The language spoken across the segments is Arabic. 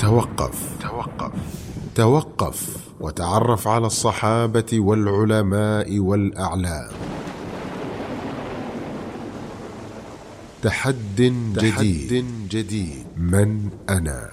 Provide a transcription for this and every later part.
توقف وتعرف على الصحابة والعلماء والأعلام. تحد جديد. من أنا؟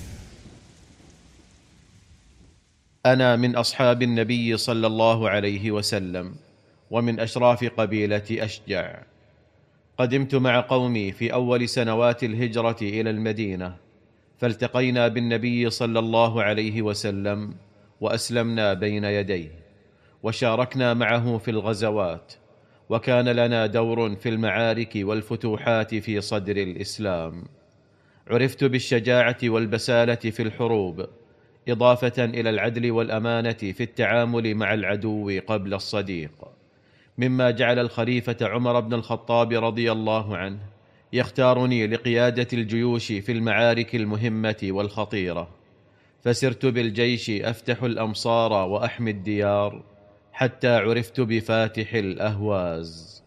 أنا من أصحاب النبي صلى الله عليه وسلم، ومن أشراف قبيلة أشجع. قدمت مع قومي في أول سنوات الهجرة إلى المدينة، فالتقينا بالنبي صلى الله عليه وسلم وأسلمنا بين يديه، وشاركنا معه في الغزوات، وكان لنا دور في المعارك والفتوحات في صدر الإسلام. عرفت بالشجاعة والبسالة في الحروب، إضافة إلى العدل والأمانة في التعامل مع العدو قبل الصديق، مما جعل الخليفة عمر بن الخطاب رضي الله عنه يختارني لقيادة الجيوش في المعارك المهمة والخطيرة. فسرت بالجيش أفتح الأمصار وأحمي الديار، حتى عرفت بفاتح الأهواز.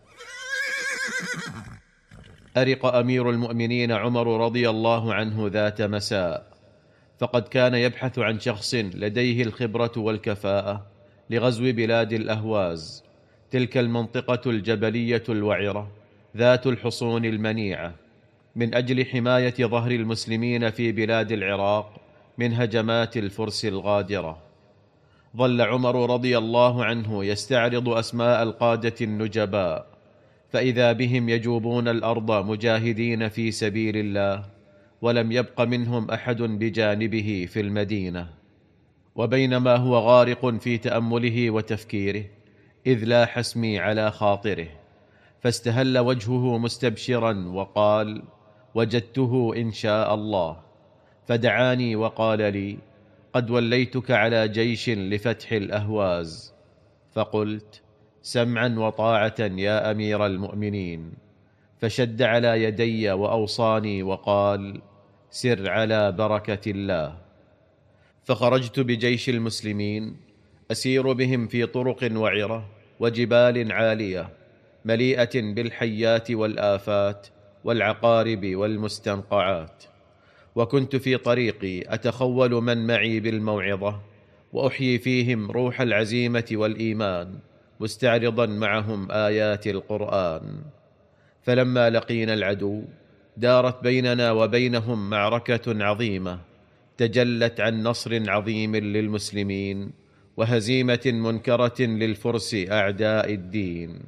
أرق أمير المؤمنين عمر رضي الله عنه ذات مساء، فقد كان يبحث عن شخص لديه الخبرة والكفاءة لغزو بلاد الأهواز، تلك المنطقة الجبلية الوعرة ذات الحصون المنيعة، من أجل حماية ظهر المسلمين في بلاد العراق من هجمات الفرس الغادرة. ظل عمر رضي الله عنه يستعرض أسماء القادة النجباء، فإذا بهم يجوبون الأرض مجاهدين في سبيل الله، ولم يبق منهم أحد بجانبه في المدينة. وبينما هو غارق في تأمله وتفكيره، إذ لاح اسمي على خاطره، فاستهل وجهه مستبشرا وقال: وجدته إن شاء الله. فدعاني وقال لي: قد وليتك على جيش لفتح الأهواز. فقلت: سمعا وطاعة يا أمير المؤمنين. فشد على يدي وأوصاني وقال: سر على بركة الله. فخرجت بجيش المسلمين أسير بهم في طرق وعرة وجبال عالية مليئة بالحيات والآفات والعقارب والمستنقعات، وكنت في طريقي أتخول من معي بالموعظة، وأحيي فيهم روح العزيمة والإيمان، مستعرضا معهم آيات القرآن. فلما لقينا العدو دارت بيننا وبينهم معركة عظيمة، تجلت عن نصر عظيم للمسلمين وهزيمة منكرة للفرس أعداء الدين.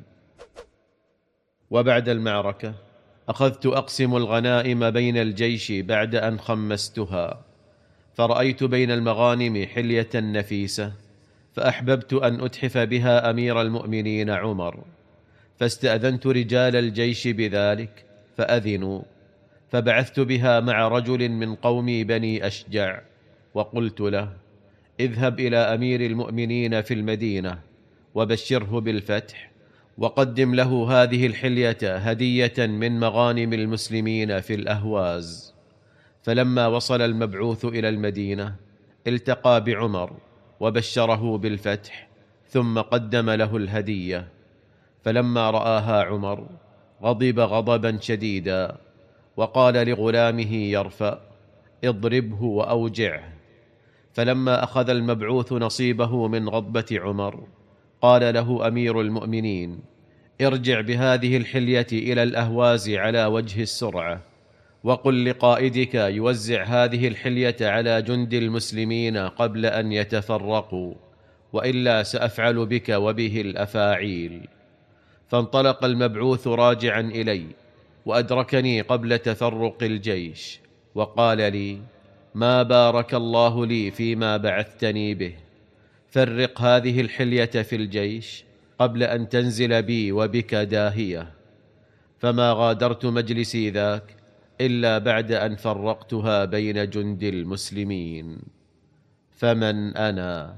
وبعد المعركة أخذت أقسم الغنائم بين الجيش بعد أن خمستها، فرأيت بين المغانم حلية نفيسة، فأحببت أن أتحف بها أمير المؤمنين عمر، فاستأذنت رجال الجيش بذلك فأذنوا، فبعثت بها مع رجل من قومي بني أشجع، وقلت له: اذهب إلى أمير المؤمنين في المدينة وبشره بالفتح، وقدم له هذه الحلية هدية من مغانم المسلمين في الأهواز. فلما وصل المبعوث إلى المدينة التقى بعمر وبشره بالفتح، ثم قدم له الهدية. فلما رآها عمر غضب غضبا شديدا، وقال لغلامه يرفأ: اضربه وأوجعه. فلما أخذ المبعوث نصيبه من غضبة عمر، قال له أمير المؤمنين: ارجع بهذه الحلية إلى الأهواز على وجه السرعة، وقل لقائدك يوزع هذه الحلية على جند المسلمين قبل أن يتفرقوا، وإلا سأفعل بك وبه الأفاعيل. فانطلق المبعوث راجعا إلي، وأدركني قبل تفرق الجيش، وقال لي: ما بارك الله لي فيما بعثتني به، فرق هذه الحلية في الجيش قبل أن تنزل بي وبك داهية. فما غادرت مجلسي ذاك إلا بعد أن فرقتها بين جند المسلمين. فمن أنا؟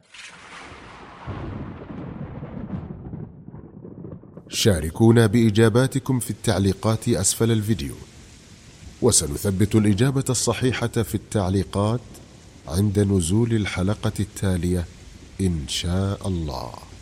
شاركونا بإجاباتكم في التعليقات أسفل الفيديو، وسنثبت الإجابة الصحيحة في التعليقات عند نزول الحلقة التالية إن شاء الله.